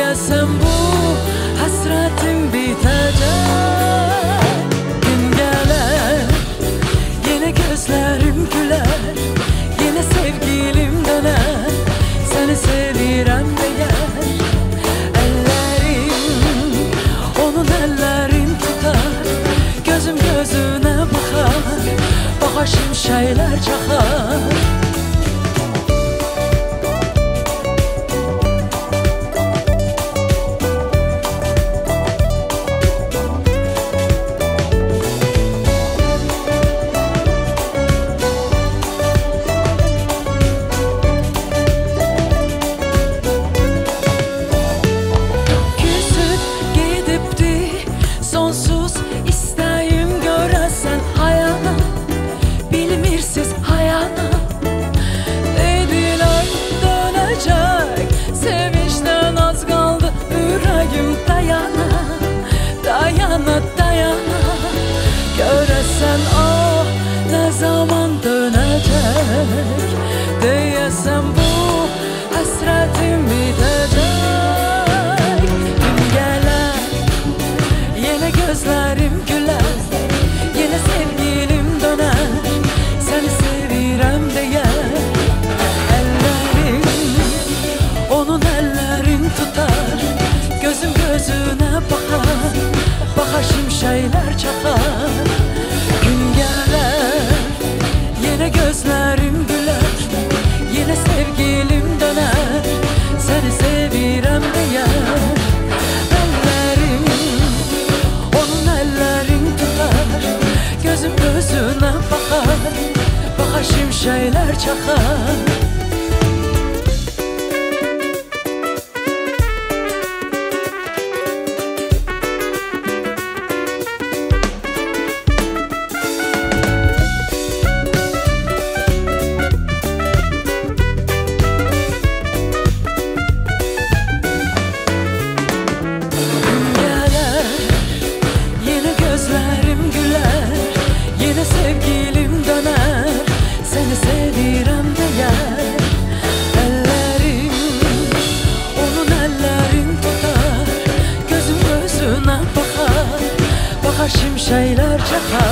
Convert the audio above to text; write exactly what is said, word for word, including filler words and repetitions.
Deyəsən bu həsrətim bitəcək. Gün gələr, yenə gözlərim gülər, yenə sevgilim dönər, səni sevirəm deyər. Əllərim, onun əllərin tutar, gözüm gözünə baxar, baxa şimşəklər çaxar. Sonsuz istəyim görəsən hayana, bilmirsiz hayana. Dedilər dönəcək, sevinçdən az qaldı ürəyim dayana, dayana, dayana. Görəsən ah, nə zaman dönəcək, deyəsən bu həsrətim bitəcək. Gün gələr, yenə gözlərim gülər, yenə sevgilim dönər, səni sevirəm deyər. Əllərim, onun əllərin tutar, gözüm gözünə baxar, baxa şimşəklər çaxar. Gün gələr, yenə gözlərim gülər, yenə sevgilim dönər, səni sevirəm deyər. Gözüm gözünə baxar, baxa şimşəklər çaxar. Sevgilim döner, seni sevirəm deyər. Əllərim, onun əllərin tutar, gözüm gözünə baxar, baxa şimşəklər çaxar.